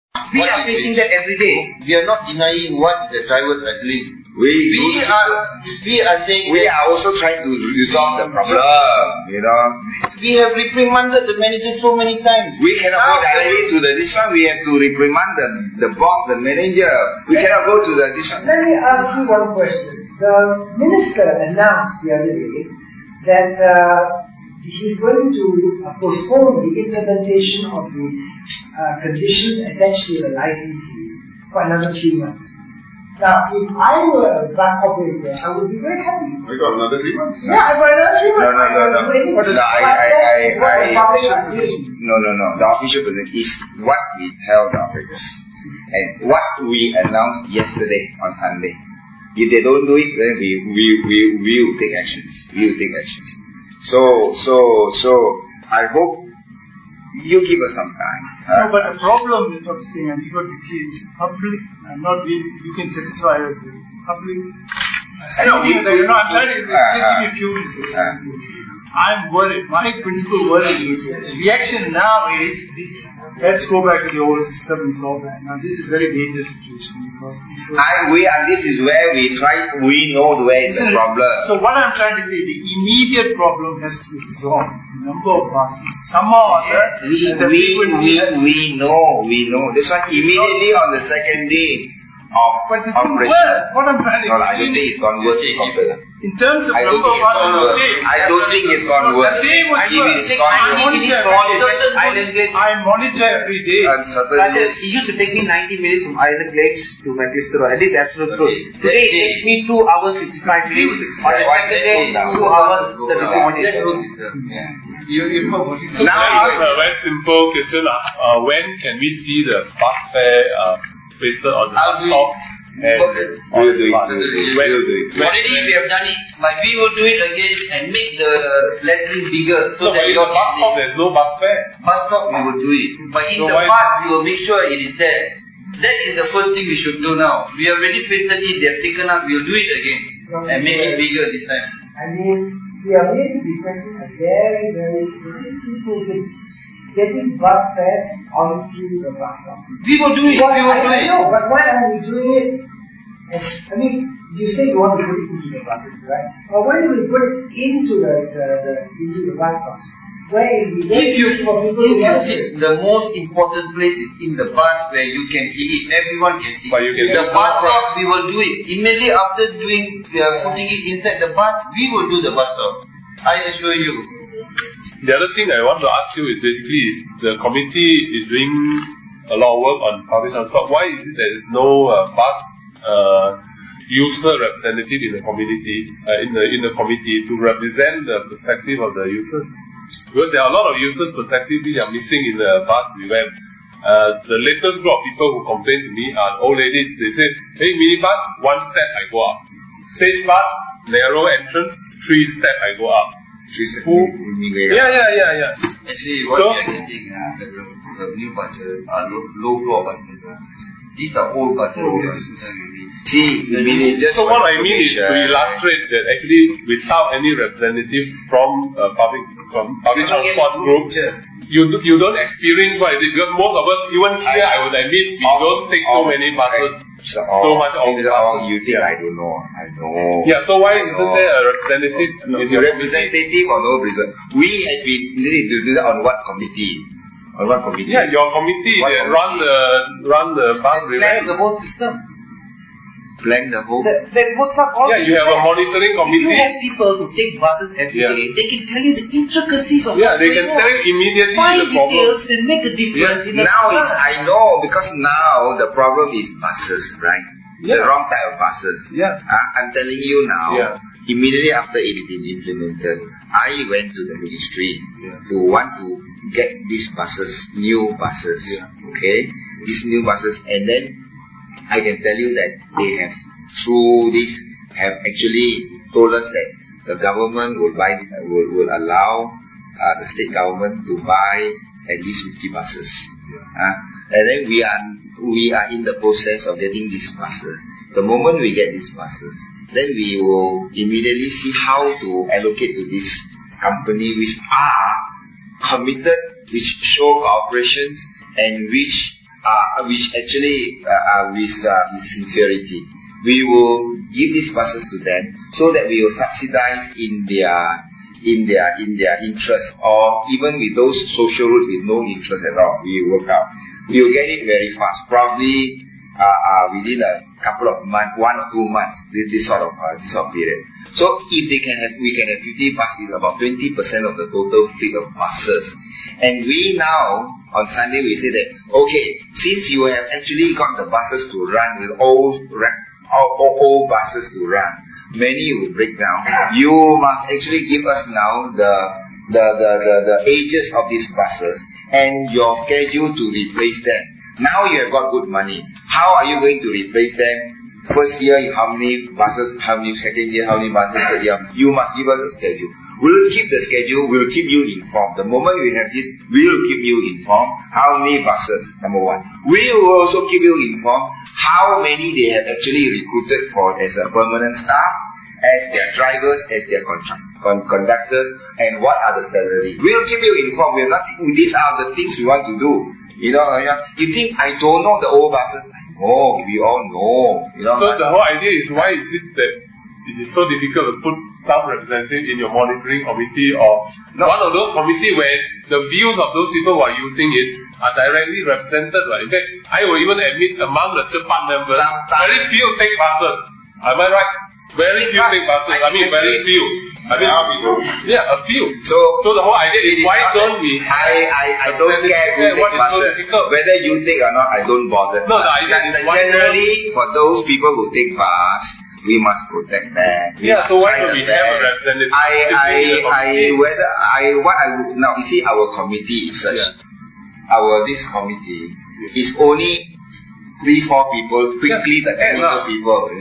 We are facing that every day. We are not denying what the drivers are doing. We are saying we are also trying to resolve the problem. We have reprimanded the manager so many times. We cannot go directly to this one. We have to reprimand the boss, the manager. We cannot go to this one. Let me ask you one question. The minister announced the other day that he's going to postpone the implementation of the conditions attached to the licenses for another 3 months. Now, if I were a bus operator, I would be very happy. So you got another 3 months? Yeah, I got another 3 months. No. The official position is what we tell the operators and what we announced yesterday on Sunday. If they don't do it, then we will take actions. We will take actions. So I hope you give us some time. No, but the problem with what you're saying, and you got to be clear, is public, and not really, you can satisfy us with public. I'm trying to, just give me a few minutes. I'm worried. My principal worry is, the reaction now is, let's go back to the old system and solve that. Now, this is a very dangerous situation because this is where we know where is the problem. So what I'm trying to say, the immediate problem has to be resolved. The number of buses, somehow or other, we know. This one immediately on the second day of operation. Worse. What I'm trying to I don't think it's gone worse. In terms of number of buses, I don't think it's gone worse. I monitor every day. It used to take me 90 minutes from Island Lakes to Manchester. At least absolute truth. Today it takes me 2 hours 55 minutes. On the second day, 2 hours 32 minutes. Now it's a very simple question. When can we see the bus fare pasted on the bus stop? We'll do it. Already we have done it, but we will do it again and make the lettering bigger so that in the bus stop there's no bus fare. Bus stop we will do it, but in the past we will make sure it is there. That is the first thing we should do now. We have already pasted it, they have taken up, we will do it again and make it bigger this time. I mean, we are really requesting a very, very simple thing. Getting bus fares onto the bus stops. We will do it. I know, but why are we doing it? You say you want to put it into the buses, right? But when do we put it into the bus stops? If you see, the most important place is in the bus where you can see it, everyone can see it. The bus stop, we will do it. Immediately after putting it inside the bus, we will do the bus stop. I assure you. The other thing I want to ask you is basically the committee is doing a lot of work on public transport. Why is it there is no bus user representative in the community in the committee to represent the perspective of the users? Because there are a lot of users' perspectives which are missing in the bus revamp. The latest group of people who complain to me are old ladies. They say, hey, minibus, 1 step I go up. Stage bus, narrow entrance, 3 step I go up. 3 steps. Yeah. Actually, what we are getting, the new buses are low floor buses. These are old buses. So what I mean is to illustrate that actually without any representative from public transport group, you don't experience what it is. Because most of us, even here, I would admit, we don't take so many buses. So much of you think I don't know? I know. Yeah, so why isn't there a representative? Representative or no representative? We have been represented on what committee? On what committee? Yeah, your committee that run the bus revamp. Plans the whole system. Plan the whole. That works out all. Yeah, you have a monitoring committee. If you have people who take buses every day, they can tell you the intricacies of what's going on. They can tell you immediately Find the problem. details that make a difference. Yeah. I know, because now the problem is buses, right? The wrong type of buses. Yeah. I'm telling you now, immediately after it had been implemented, I went to the ministry to want to get these buses, new buses, okay? These new buses, and then I can tell you that they have, through this, have actually told us that the government will allow the state government to buy at least 50 buses. And then we are in the process of getting these buses. The moment we get these buses, then we will immediately see how to allocate to this company which are committed, which show cooperations, and which which actually with sincerity. We will give these buses to them so that we will subsidize in their interest, or even with those social routes with no interest at all. We work out. We will get it very fast, probably within a couple of months, 1 or 2 months. This sort of period. So if we can have 50 buses, about 20% of the total fleet of buses. And we now, on Sunday, we say that, okay, since you have actually got the buses to run with old buses to run, many will break down. You must actually give us now the ages of these buses and your schedule to replace them. Now you have got good money. How are you going to replace them? First year, how many buses? How many? Second year, how many buses? Third year, you must give us a schedule. We'll keep the schedule. We'll keep you informed. The moment we have this, we'll keep you informed. How many buses? Number one. We will also keep you informed how many they have actually recruited for as a permanent staff, as their drivers, as their conductors, and what are the salary. We'll keep you informed. We have nothing. These are the things we want to do. You think I don't know the old buses? Oh, we all know. So the whole idea is, why is it that it is so difficult to put some representative in your monitoring committee, or one of those committee where the views of those people who are using it are directly represented? Right? In fact, I will even admit among the Cepat members, very few take buses. Am I right? Very few take buses. I mean, very few. A few. So the whole idea is, why don't we? I don't care who take buses. Whether you take or not, I don't bother. No, the idea is, generally, for those people who take bus, we must protect them. So why don't we have a representative? Now you see, our committee is such. This committee is only 3-4 people, quickly the technical people.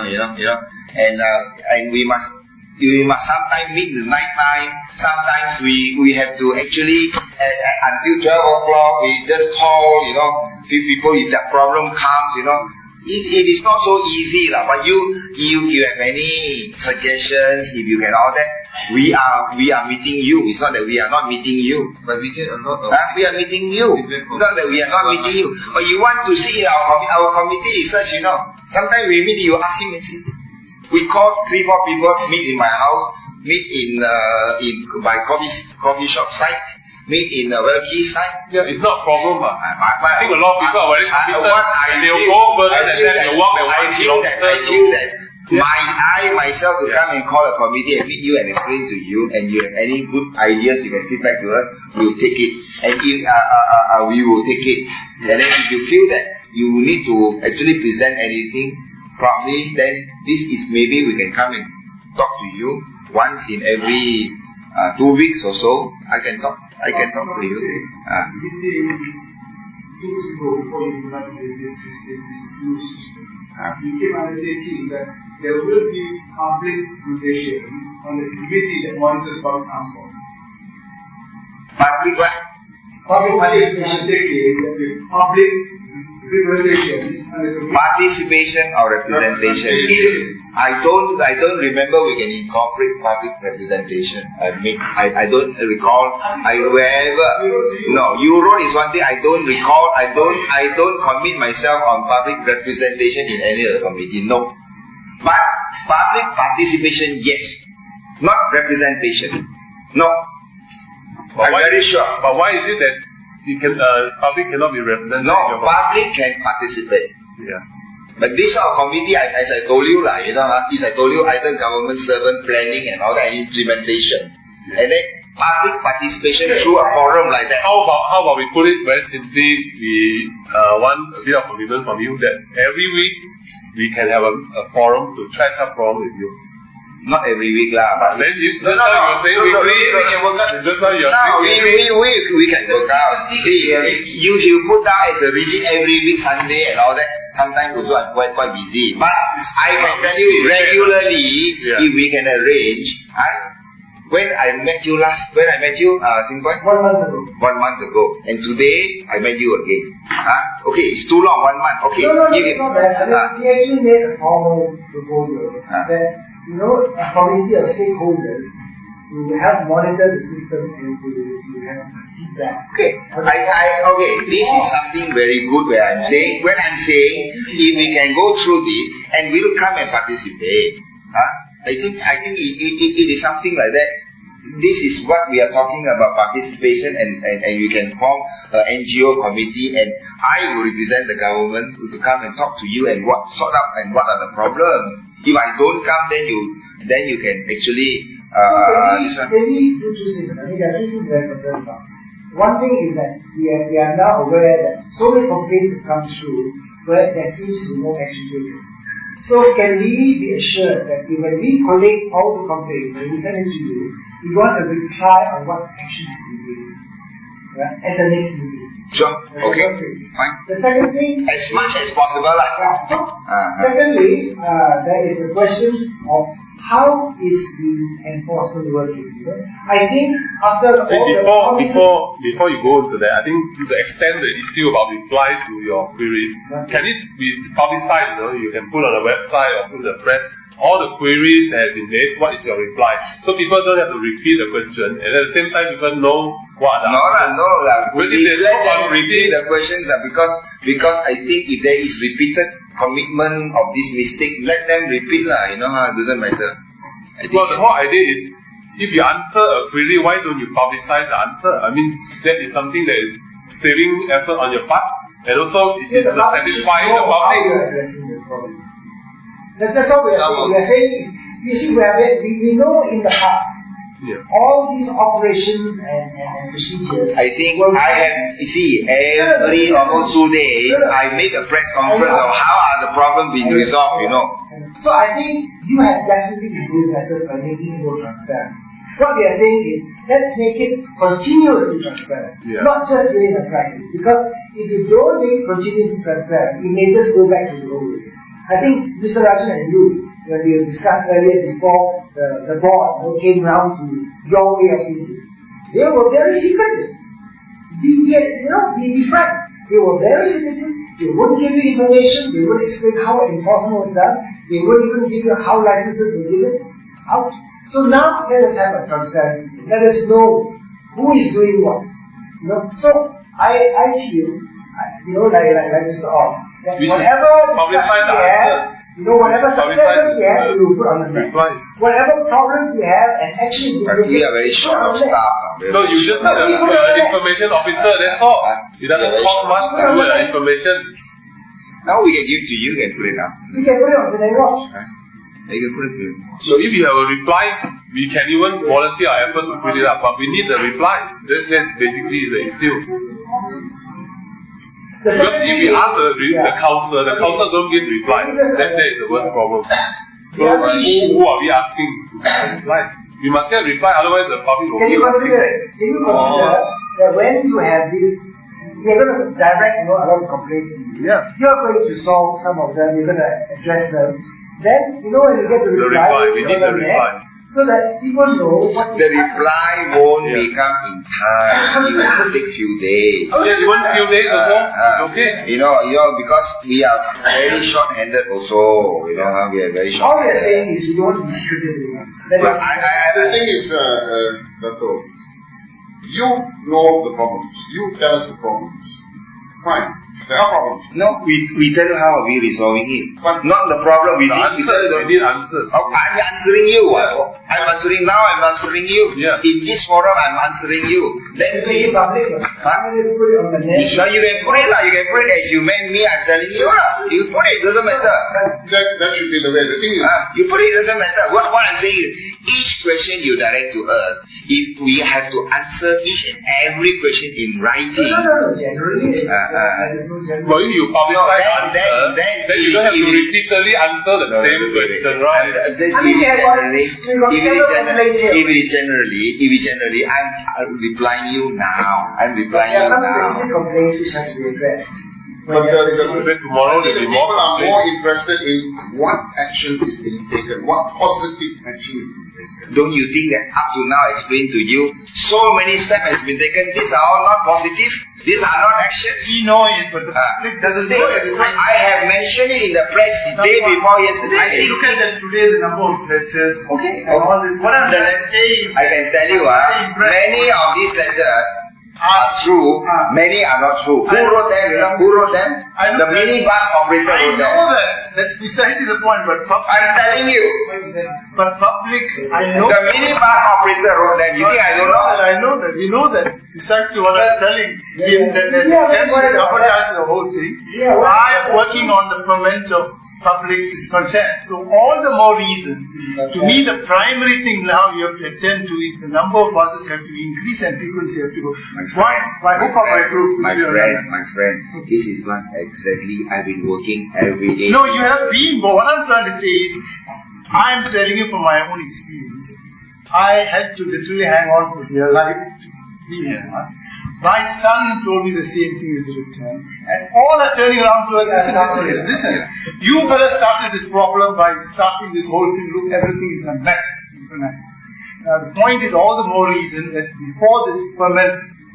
And we must sometimes meet in the night time. Sometimes we have to actually until 12 o'clock we just call, people if that problem comes, it is not so easy lah. But you have any suggestions, if you can all that, we are meeting you. It's not that we are not meeting you. But we get a lot of we are meeting you. Not that we are not meeting you. But you want to see our committee is such, Sometimes we meet, you ask him and see. We call 3-4 people, meet in my house, meet in by coffee shop site, meet in a Welkie site. It's not a problem. I think a lot of people are very committed. They'll go further than that. They'll walk their 1 kilometer. I feel that I myself to come and call a committee and meet you and explain to you, and you have any good ideas you can feedback to us, we'll take it. And if we will take it. And then if you feel that you need to actually present anything properly, then this is maybe we can come and talk to you once in every 2 weeks or so. I can talk to you. 2 weeks ago, before you implemented this new system, you came undertaking that there will be public consultation on the committee that monitors public transport. Public what? Public participation. Public participation or representation. I don't remember we can incorporate public representation. I don't recall. You wrote is one thing. I don't recall. I don't commit myself on public representation in any other committee. No. But public participation, yes. Not representation. No. I'm very sure. But why is it that public cannot be represented? No, public can participate. But this committee, as I told you, either government servant planning and all that, implementation. And then public participation through a forum like that. How about we put it very simply, we want a bit of commitment from you that every week we can have a forum to trash up problem with you. Not every week lah, but then we can work out. Just now you're saying we can work out. See, you put down as a rigid every week Sunday and all that. Sometimes also I'm quite busy. But I can tell you regularly, if we can arrange. When I met you, Singapore? 1 month ago. 1 month ago. And today, I met you again. Okay, it's too long, 1 month. Okay. No, it's not that. We actually made a formal proposal that, a committee of stakeholders help monitor the system and to have feedback. Okay. Okay. This is something very good when I'm saying if we can go through this and we'll come and participate. I think it is something like that. This is what we are talking about, participation, and we can form an NGO committee, and I will represent the government to come and talk to you and sort out and what are the problems. If I don't come, then you can actually. Can we do two things? I mean, there are two things we are concerned about. One thing is that we are now aware that so many complaints have come through where there seems to be no action taken. So can we be assured that when we collate all the complaints and we send it to you, we want a reply on what action has been taken, right, at the next meeting? Sure. Okay. Fine. The second thing, as much as possible, secondly, there is the question of how is the enforcement working? I think after before you go into that, I think to the extent the issue about reply to your queries, can it be publicized? You can put on a website or put in the press all the queries that have been made. What is your reply? So people don't have to repeat the question, and at the same time, people know what. No. Really, let them repeat the questions because I think if there is repeated commitment of this mistake, let them repeat it doesn't matter. Well, the whole idea is, if you answer a query, why don't you publicize the answer? I mean, that is something that is saving effort on your part, and also it is satisfying the public. That's what we are saying. We are saying is, you see, we know in the past, all these operations and procedures. I think every almost 2 days, I make a press conference of how are the problems being resolved, So I think you have definitely improved methods by making it more transparent. What we are saying is, let's make it continuously transparent, not just during a crisis. Because if you don't make it continuously transparent, it may just go back to the old ways. I think Mr. Rajan and you, when we discussed earlier before the board came round to your way of thinking, they were very secretive. Be frank. They were very secretive. They wouldn't give you information. They wouldn't explain how enforcement was done. They wouldn't even give you how licenses were given out. So now let us have a transparency system. Let us know who is doing what. So I feel, like Mr. Ong, that whatever successes we have, we will put on the net. Whatever problems we have and actions we are very short of staff. No, you just need an information officer, that's all. It doesn't cost much to do the information. Now we can give to you, can put it up. We can put it on the watch. You can put it up. So if you have a reply, we can even volunteer our efforts to put it up, but we need the reply. That's basically the issue. Because if we ask the council don't give reply, that is the worst problem. So who are we asking to reply? We must get a reply, otherwise the public will Can you consider that when you have this, we are going to direct a lot of complaints to you. You are going to solve some of them, you're going to address them. Then, when you get the reply, we need the reply. So that people know what the reply won't become in time. It will take few days. Even few days ago, it's okay. Because we are very short-handed also. We are very short-handed. All we are saying is we don't want to be secretive. But the thing is, Dato', you know the problems. You tell us the problems. Fine. There are problems. No, we tell you how we resolving it. But not the problem. We need answers. I'm answering you. I'm answering now. I'm answering you. In this forum, I'm answering you. Then say it public. Just put it on the net. No, you can put it lah. You can put it as you meant me. I'm telling you lah. You put it. Doesn't matter. That should be the way. The thing is, you put it. Doesn't matter. What I'm saying is, each question you direct to us, if we have to answer each and every question in writing. No. Generally, well, if you publicize then you don't have to repeatedly answer the same question, right? If it generally, I'm replying you now. There are some specific complaints which have to be addressed. But tomorrow people are more interested in what action is being taken, what positive action is being taken. Don't you think that up to now, I explained to you, so many steps has been taken, these are all not positive? These are not actions. We know it, but the public doesn't know it. I have mentioned it in the press the day before yesterday. I look at that today, the number of letters and all this. What I'm trying to say is, I can tell you, many of these letters are true, many are not true. Who wrote them? You know who wrote them? The minibus operator wrote them. I know that. That's precisely the point. But I'm telling you. But public, I know. The minibus operator wrote them. You think I don't know? I know that. We know that. Precisely what I was telling him, that there's a tendency to sabotage the whole thing. I'm working on the ferment of public discontent. So all the more reason, to me the primary thing now you have to attend to is the number of buses have to increase and frequency have to go. By hook or by crook. My friend, this is not exactly I've been working every day. No, you have been, but what I'm trying to say is, I'm telling you from my own experience, I had to literally hang on for dear life to be with us. My son told me the same thing as a return. And all are turning around to us, listen. You fellas started this problem by starting this whole thing. Look, everything is a mess. Now the point is all the more reason that before this ferment,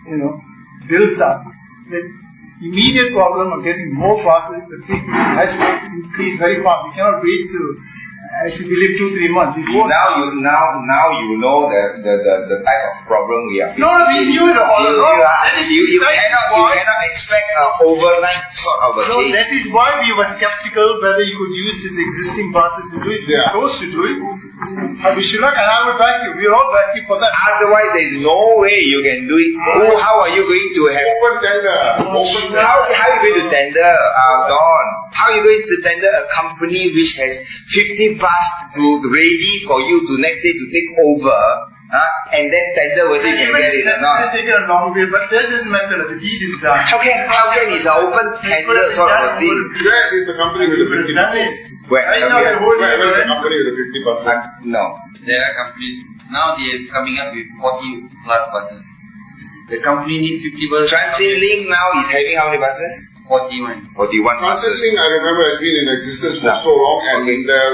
builds up, the immediate problem of getting more buses, the frequency has to increase very fast. You cannot wait till we live 2-3 months. Now you know the type of problem we are facing. No, we knew it all along. You cannot expect an overnight sort of a change. That is why we were skeptical whether you could use these existing buses to do it. We chose to do it. We should not, and I would back you. We are all back you for that. Otherwise, there is no way you can do it. How are you going to have open tender? How are you going to tender, Don? How are you going to tender a company which has 50 buses ready for you to next day to take over, and then tender whether you can get it or not? Take a long way, but it doesn't matter. The deed is done. How can it's an open tender sort of a thing? Where is the company with the 50 buses? Where is the company with the 50 buses? No. There are companies, now they are coming up with 40 plus buses. The company needs 50 buses. TransitLink now is having how many buses? 41 buses. TransitLink, I remember, has been in existence for so long, and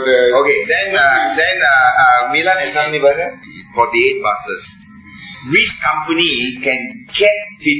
then Milan has how many buses? 48 buses. Which company can get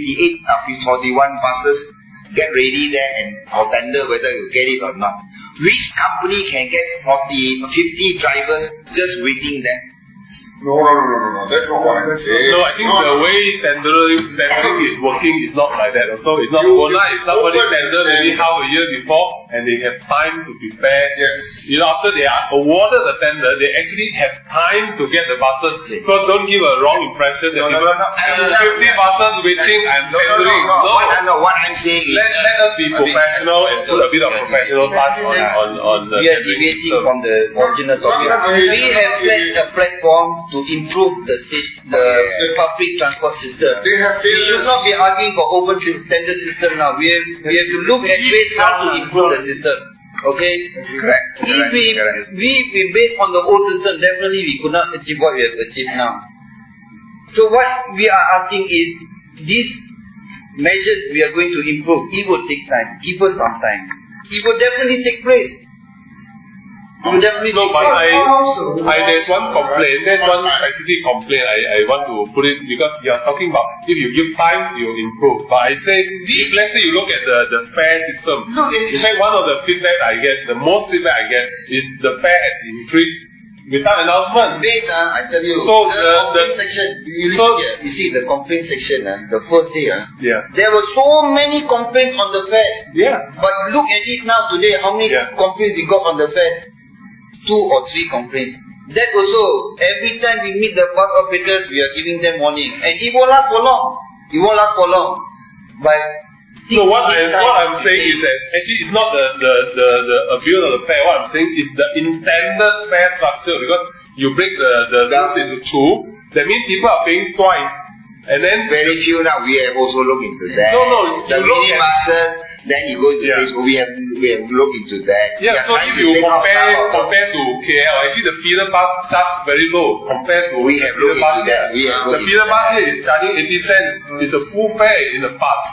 41 buses, get ready there and or tender whether you get it or not? Which company can get 50 drivers just waiting there? No. That's not what I'm saying. No, I think the way tendering is working is not like that. Also, it's not overnight. If somebody tender maybe half a year before and they have time to prepare. Yes. After they are awarded the tender, they actually have time to get the buses. So don't give a wrong impression that 50 buses waiting and tendering. No. What I'm saying is let us be professional and put a bit of professional touch on the. We are deviating from the original topic. We have set a platform to improve the public transport system. We should not be arguing for open tender system now. We have to look at ways how to improve the system. Okay? Correct. If we base on the old system, definitely we could not achieve what we have achieved now. So what we are asking is, these measures we are going to improve, it will take time. Give us some time. It will definitely take place. But there's one complaint, there's one specific complaint I want to put it, because you are talking about if you give time, you will improve. But I say, if let's say you look at the fare system, in fact one of the feedback I get, the most feedback I get is the fare has increased without announcement. I tell you, so the complaint section, you see the complaint section, the first day, there were so many complaints on the fares. But look at it now today, how many complaints we got on the fares? 2 or 3 complaints. That also, every time we meet the bus operators, we are giving them warning. And it won't last for long. But so what I'm saying is that actually it's not the abuse of the fare. What I'm saying is the intended fare structure, because you break the rules into 2. That means people are paying twice. And then very few now. We have also looked into that. No. The minibuses. Then you go to Facebook, we have looked into that. So if you compare to KL, actually the feeder bus charge very low compared to we have looked into that. The feeder bus here is charging 80 cents. It's a full fare in the bus.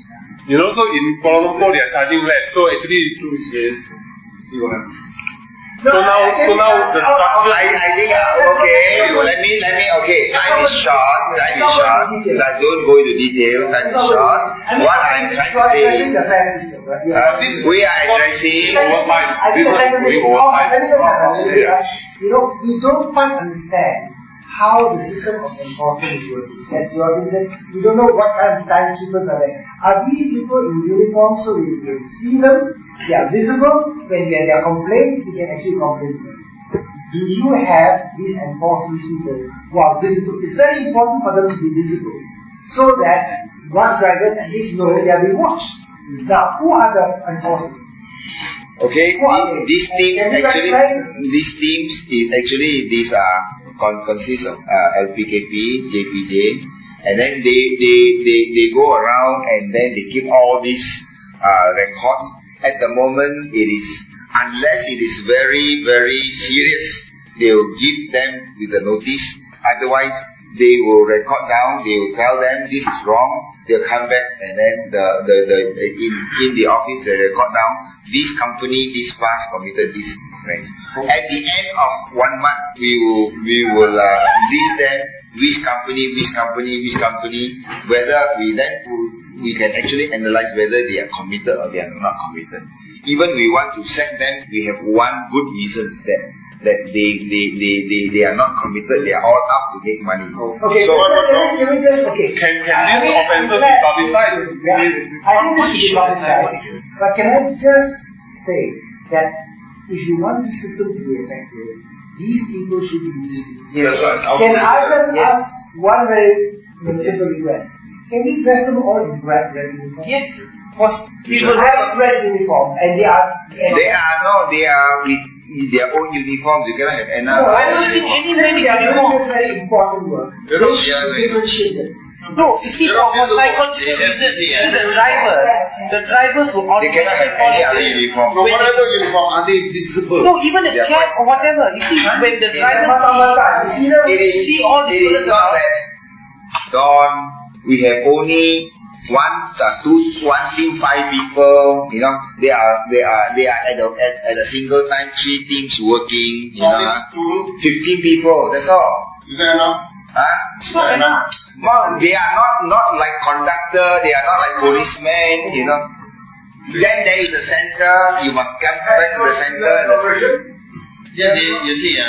So in Kuala Lumpur they are charging less. So actually, see what happens. So now the structure. I think let me time is short. Don't go into detail. Time is short. What I'm trying to say is the fare system, right? we are addressing I think let me just have a little bit. We don't quite understand how the system of enforcement is working. As you already said, we don't know what kind of timekeepers are there. Are these people in uniform so we can see them? They are visible. When there are complaints, we can actually complain to them. Do you have these enforcement people who are visible? It's very important for them to be visible so that bus drivers at least know they are being watched. Now, who are the enforcers? Okay, these teams consist of LPKP, JPJ, and then they go around and then they keep all these records. At the moment, it is, unless it is very, very serious, they will give them with a notice. Otherwise, they will record down, they will tell them this is wrong, they'll come back and then in the office they record down, this company, this bus committed this offense. At the end of 1 month, we will list them, which company, whether we can actually analyze whether they are committed or they are not committed. Even we want to sack them, we have one good reason that they are not committed, they are all up to make money. Okay, so can we just Can these offences be publicized? I think this should be publicized. But can I just say that if you want the system to be effective, these people should be visible. Yes. Can I just ask one very simple request? Can we dress them all in red uniforms? Yes. Because People have red uniforms and they are with their own uniforms. You cannot have enough. No, I don't think any they are doing this very important work. They should be differentiated. No, you see, for psychological reasons, the drivers will They cannot have any other uniform. No, whatever uniform, are they visible? No, even a cap or whatever. You see, when the drivers It is not that, Don, we have only one team, 5 people. You know, they are at a single time 3 teams working. You know, 15 people. That's all. Is that enough? Huh? Is that enough? No, they are not like conductor. They are not like policemen. You know. Then there is a center. You must come back to the center. Yeah, you see,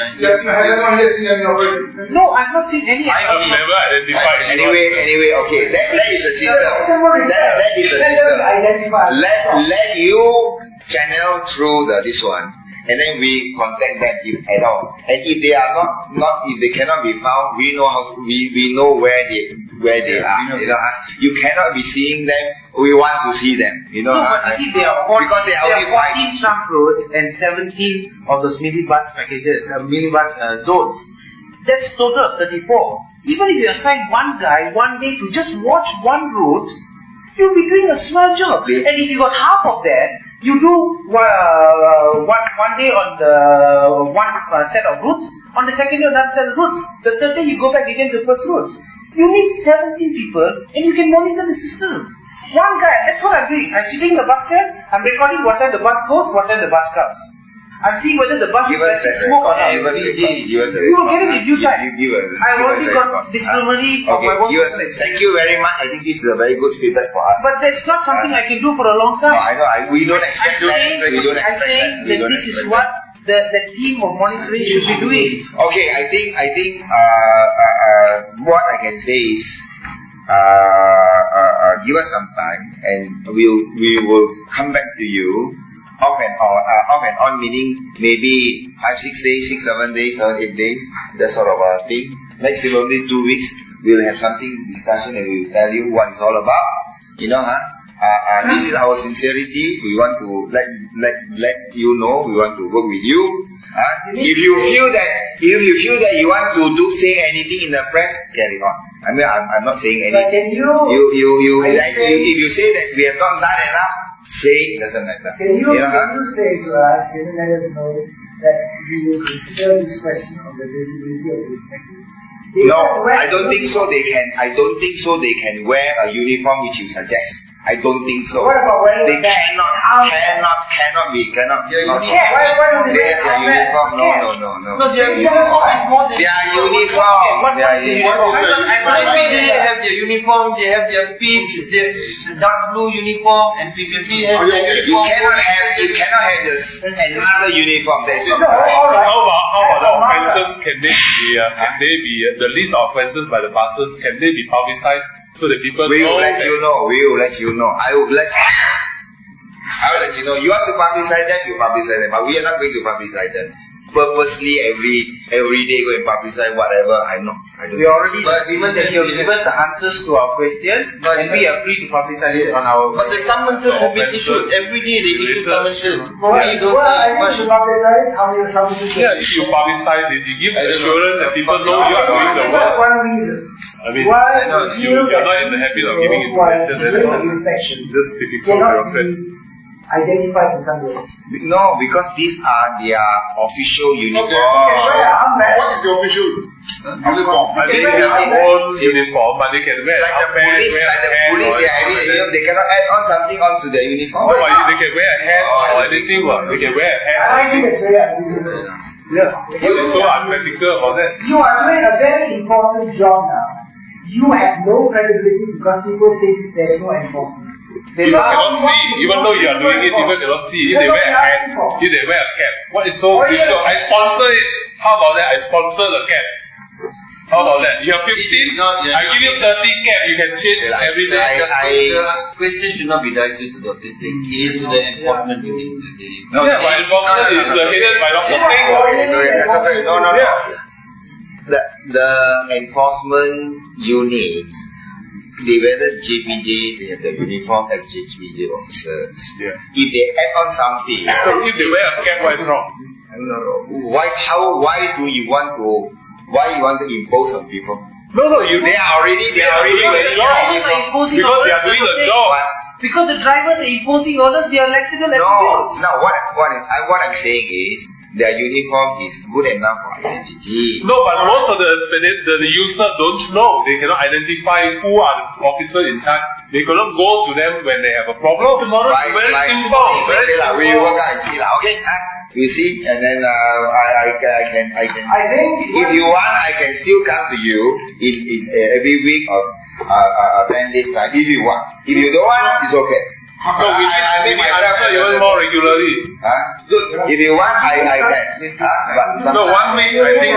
No, I've not seen any. I've never identified. Anyway, okay. That is a system. That is a system. Let you channel through this one, and then we contact them if at all. And if they are not if they cannot be found, we know we know where they are. You know, you cannot be seeing them. We want to see them. You know, no, but you see, there are 14 only 5. trunk roads and 17 of those minibus packages, minibus zones. That's total of 34. Even if you assign one guy one day to just watch one route, you'll be doing a small job. Yeah. And if you got half of that, you do one day on the one set of routes, on the second day another set of routes. The third day you go back again to the first routes. You need 17 people and you can monitor the system. One guy, that's what I'm doing. I'm sitting in the bus stand, I'm recording what time the bus goes, what time the bus comes. I'm seeing whether the bus is letting smoke or not. You will get it in due time. I've already got disciplinary of my own personal experience. Thank you very much. I think this is a very good feedback for us. But that's not something I can do for a long time. No, I know. We don't expect that. I'm saying that this is what the team of monitoring should be doing. Okay, I think what I can say is give us some time and we will come back to you off and on, meaning maybe 5, 6 days, 6, 7 days, 7, 8 days, that sort of a thing. Maximally 2 weeks, we'll have something discussion and we will tell you what it's all about. You know, this is our sincerity. We want to let you know. We want to work with you. If you feel that you want to say anything in the press, carry on. I mean, I'm not saying anything. But can if you say that we have not done enough, say it doesn't matter. Can you say to us, can you let us know that you will consider this question of the visibility of the inspectors? No, I don't think so. They can wear a uniform which you suggest. I don't think so. What about wearing They a badge? cannot be. Why don't they They wear have their a uniform. badge? No. No, their uniform is more than Their uniform. Their uniform. IPJ have their uniform, they have their pink, their dark blue uniform, and PPP has their You uniform. cannot have this another uniform. That is not No, correct. alright. How about the offences? Can they be the list of offences by the buses? Can they be publicized so that people We will know? let you know. We will let you know. I will let you know. You want to publicize them, you publicize them. But we are not going to publicize them. Purposely every day go and publicize whatever. I don't. We already agreement that you give us the answers to our questions, and we are free to publicize it on our. But the summonses have been issued. Every day they issue summonses. Well, We don't I see think much. you should publicize how many summonses you Yeah, if you publicize it, you give assurance that people know you are doing the That's work. one reason. I mean, Why you are not in the habit of giving information. That's doing all. the inspection Just typical cannot bureaucrats. be identified in some way. No, because these are their official uniform. What is the official uniform? I think they have their own uniform, but they can wear Like the police, they are having a uniform. They cannot add on something onto their uniform. No, but they can wear a hat or anything. They can wear a hat. I think it's very unreasonable. Yeah. What is so unpractical about that? You are doing a very important job now. You have no credibility because people think there's no enforcement. People cannot see, even though you are doing it, people cannot see. If they wear a hat, if they wear a cap, what is so difficult? I sponsor it. How about that? I sponsor the cap. How about that? You have 15, I give you 30 cap, you can change every day. The question should not be directed to Dr. Ting. It is to the enforcement unit. No, yeah, but enforcement is headed by Dr. Ting. No. The enforcement units, they wear the JPJ, they have the uniform as JPJ officers. Yeah. If they add on something, So if they wear a cap, what is wrong? I don't know. Why do you want to impose on people? No, you. They are already wearing Drivers are uniform. imposing Because orders. they are doing the job. Because the drivers are imposing orders, they are laxative No, attitudes. what I'm saying is their uniform is good enough for identity. No, but most of the users don't know. They cannot identify who are the officers in charge. They cannot go to them when they have a problem. Tomorrow, very simple. Very Okay, simple. we work out and see lah. Okay, you see, and then I can. I think If you want, I can still come to you in every week or 10 days time. If you want, if you don't want, it's okay. No, we need answer even more regularly. Good. If you want, I can. But No, 1 week, I think.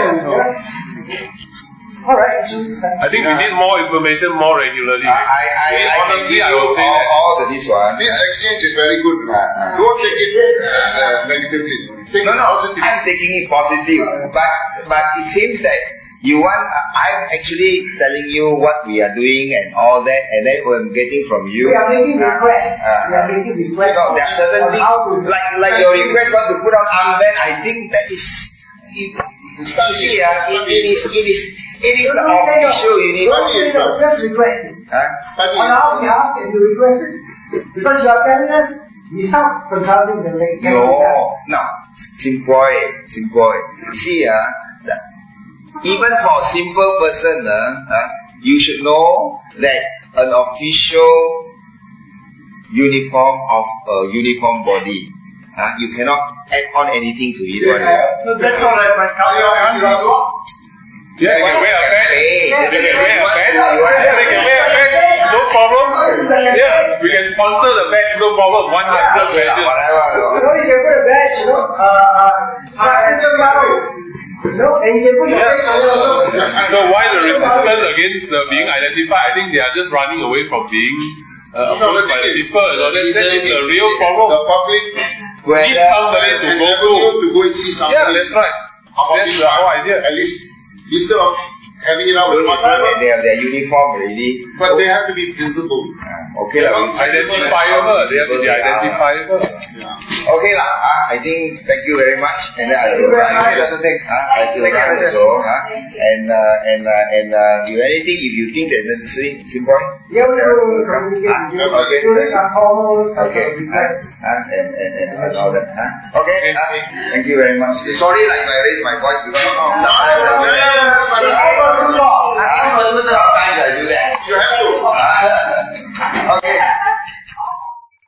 alright. I think we need more information more regularly. I can Honestly, give I you will say that. all the this one. This exchange is very good. Don't take it negatively. Take No, it positively. I'm taking it positive. But it seems that you want, I'm actually telling you what we are doing and all that, and then I'm getting from you. We are making requests. We are making requests. So there are certain on things, how to- like your request want to put on armband, I think that is, you see, it is the official uniform. Just request it. Huh? On our behalf, can you request it? Because you are telling us without consulting the No, Simpoy. You see, even for a simple person, you should know that an official uniform of a uniform body, you cannot add on anything to it. No, that's all right, but Yeah, they can wear a badge. They can wear a badge. They can wear a badge. No problem. Yeah, we can sponsor the badge. No problem. 100 Okay, badges. whatever. you can put a badge, and you can put your face on it also. So why the resistance against being identified? I think they are just running away from being approached by the people. So that is the real The problem. public Need somebody to go to go and see something. Yeah, that's right. That's the whole idea. At least instead of having it out with They have their uniform already. but they have to be visible. Okay lah. Identifiable. They have to be identifiable. Okay lah. I think thank you very much. And then I will run. I will run also. And if anything, if you think that necessary, Simpoy. Yeah, we will communicate with you. During our formal requests. And all that. Okay. Thank you very much. Sorry, like I raised my voice because sometimes.